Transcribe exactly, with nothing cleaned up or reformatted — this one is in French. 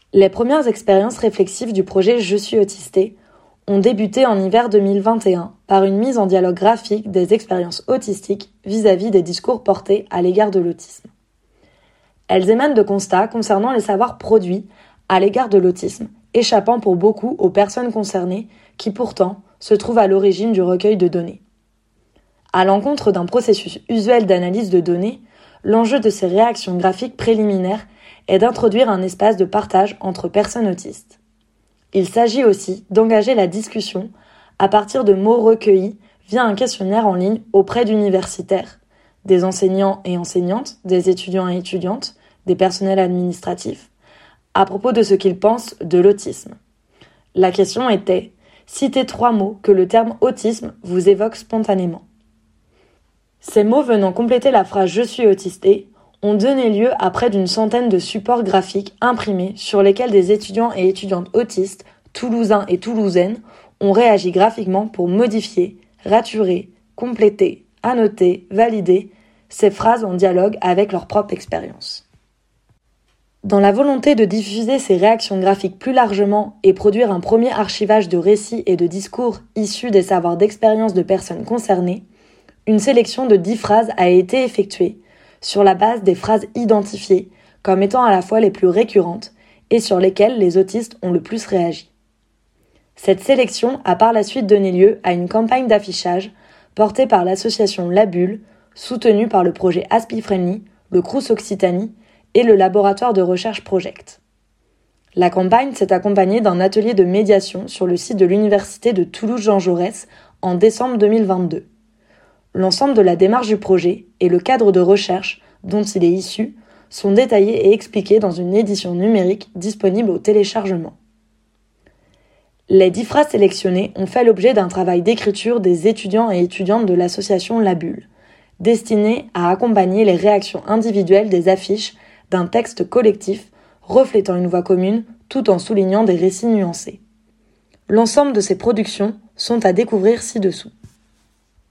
Les premières expériences réflexives du projet Je suis autisté ont débuté en hiver deux mille vingt et un par une mise en dialogue graphique des expériences autistiques vis-à-vis des discours portés à l'égard de l'autisme. Elles émanent de constats concernant les savoirs produits à l'égard de l'autisme, échappant pour beaucoup aux personnes concernées qui pourtant se trouvent à l'origine du recueil de données. À l'encontre d'un processus usuel d'analyse de données, l'enjeu de ces réactions graphiques préliminaires est d'introduire un espace de partage entre personnes autistes. Il s'agit aussi d'engager la discussion à partir de mots recueillis via un questionnaire en ligne auprès d'universitaires, des enseignants et enseignantes, des étudiants et étudiantes, des personnels administratifs, à propos de ce qu'ils pensent de l'autisme. La question était « Citez trois mots que le terme autisme vous évoque spontanément ». Ces mots venant compléter la phrase « Je suis autisté » ont donné lieu à près d'une centaine de supports graphiques imprimés sur lesquels des étudiants et étudiantes autistes, toulousains et toulousaines, ont réagi graphiquement pour modifier, raturer, compléter, annoter, valider ces phrases en dialogue avec leur propre expérience. Dans la volonté de diffuser ces réactions graphiques plus largement et produire un premier archivage de récits et de discours issus des savoirs d'expérience de personnes concernées, une sélection de dix phrases a été effectuée sur la base des phrases identifiées comme étant à la fois les plus récurrentes et sur lesquelles les autistes ont le plus réagi. Cette sélection a par la suite donné lieu à une campagne d'affichage portée par l'association La Bulle, soutenue par le projet AspiFriendly, le Crous Occitanie et le laboratoire de recherche Project. La campagne s'est accompagnée d'un atelier de médiation sur le site de l'université de Toulouse-Jean Jaurès en décembre deux mille vingt-deux. L'ensemble de la démarche du projet et le cadre de recherche dont il est issu sont détaillés et expliqués dans une édition numérique disponible au téléchargement. Les dix phrases sélectionnées ont fait l'objet d'un travail d'écriture des étudiants et étudiantes de l'association La Bulle, destiné à accompagner les réactions individuelles des affiches d'un texte collectif reflétant une voix commune tout en soulignant des récits nuancés. L'ensemble de ces productions sont à découvrir ci-dessous.